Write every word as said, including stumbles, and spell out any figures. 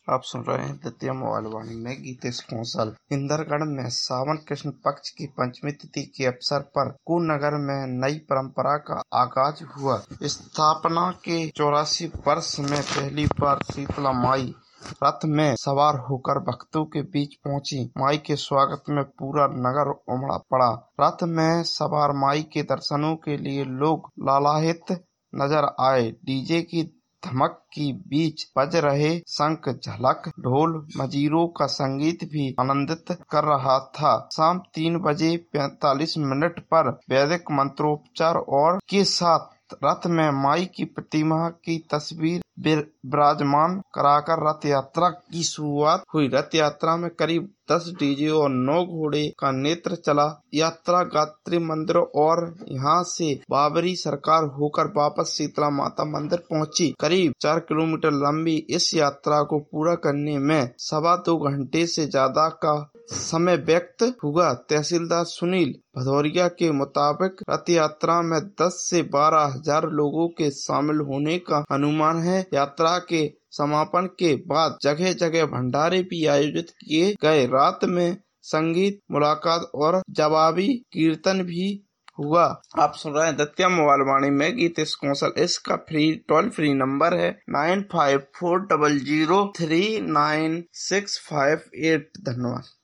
आप सुन रहे हैं द्वितीय मोबाइल वाणी में गीतेश कौशल। इंदरगढ़ में सावन कृष्ण पक्ष की पंचमी तिथि के अवसर पर कुनगर में नई परंपरा का आगाज हुआ। स्थापना के चौरासी वर्ष में पहली बार शीतला माई रथ में सवार होकर भक्तों के बीच पहुंची। माई के स्वागत में पूरा नगर उमड़ा पड़ा। रथ में सवार माई के दर्शनों के लिए लोग लालायित नजर आए। डीजे की धमक की बीच बज रहे शंख, झलक, ढोल, मजीरों का संगीत भी आनंदित कर रहा था। शाम तीन बजे पैंतालीस मिनट पर वैदिक मंत्रोपचार और के साथ रथ में माई की प्रतिमा की तस्वीर विराजमान कराकर रथ यात्रा की शुरुआत हुई। रथ यात्रा में करीब दस डीजे और नौ घोड़े का नेत्र चला। यात्रा गायत्री मंदिर और यहाँ से बाबरी सरकार होकर वापस शीतला माता मंदिर पहुँची। करीब चार किलोमीटर लंबी इस यात्रा को पूरा करने में सवा दो घंटे से ज्यादा का समय व्यक्त हुआ। तहसीलदार सुनील भदौरिया के मुताबिक रथ यात्रा में दस से बारह हजार लोगों के शामिल होने का अनुमान है। यात्रा के समापन के बाद जगह जगह भंडारे भी आयोजित किए गए। रात में संगीत, मुलाकात और जवाबी कीर्तन भी हुआ। आप सुन रहे हैं द्वितीय मोबाइल वाणी में गीतेश कौशल। इसका फ्री टोल फ्री नंबर है nine five four double zero three nine six five eight. धन्यवाद।